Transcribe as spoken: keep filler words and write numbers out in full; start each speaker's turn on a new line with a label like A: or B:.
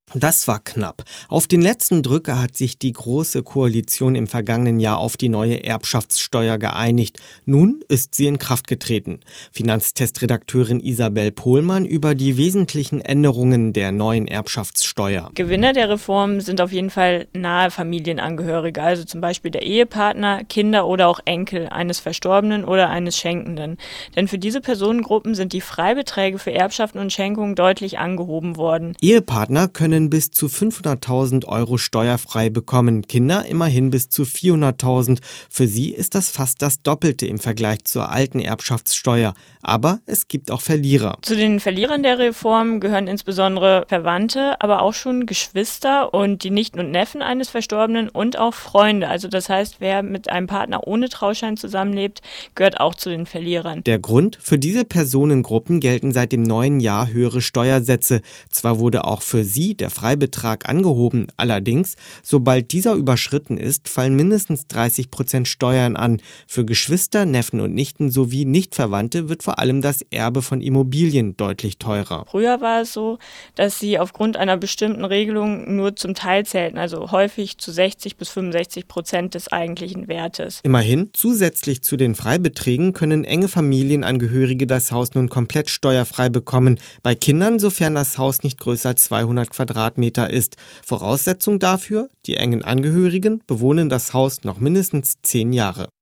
A: Das war knapp. Auf den letzten Drücker hat sich die Große Koalition im vergangenen Jahr auf die neue Erbschaftssteuer geeinigt. Nun ist sie in Kraft getreten. Finanztestredakteurin Isabel Pohlmann über die wesentlichen Änderungen der neuen Erbschaftssteuer.
B: Gewinner der Reform sind auf jeden Fall nahe Familienangehörige, also zum Beispiel der Ehepartner, Kinder oder auch Enkel eines Verstorbenen oder eines Schenkenden. Denn für diese Personengruppen sind die Freibeträge für Erbschaften und Schenkungen deutlich angehoben worden.
A: Ehepartner können bis zu fünfhunderttausend Euro steuerfrei bekommen, Kinder immerhin bis zu vierhunderttausend. Für sie ist das fast das Doppelte im Vergleich zur alten Erbschaftssteuer. Aber es gibt auch Verlierer.
B: Zu den Verlierern der Reform gehören insbesondere Verwandte, aber auch schon Geschwister und die Nichten und Neffen eines Verstorbenen und auch Freunde. Also das heißt, wer mit einem Partner ohne Trauschein zusammenlebt, gehört auch zu den Verlierern.
A: Der Grund? Für diese Personengruppen gelten seit dem neuen Jahr höhere Steuersätze. Zwar wurde auch für sie der Freibetrag angehoben, allerdings, sobald dieser überschritten ist, fallen mindestens dreißig Prozent Steuern an. Für Geschwister, Neffen und Nichten sowie Nichtverwandte wird vor allem das Erbe von Immobilien deutlich teurer.
B: Früher war es so, dass sie aufgrund einer bestimmten Regelung nur zum Teil zählten, also häufig zu sechzig bis fünfundsechzig Prozent des eigentlichen Wertes.
A: Immerhin, zusätzlich zu den Freibeträgen können enge Familienangehörige das Haus nun komplett steuerfrei bekommen. Bei Kindern, sofern das Haus nicht größer als zweihundert Quadratmeter ist. Voraussetzung dafür, die engen Angehörigen bewohnen das Haus noch mindestens zehn Jahre.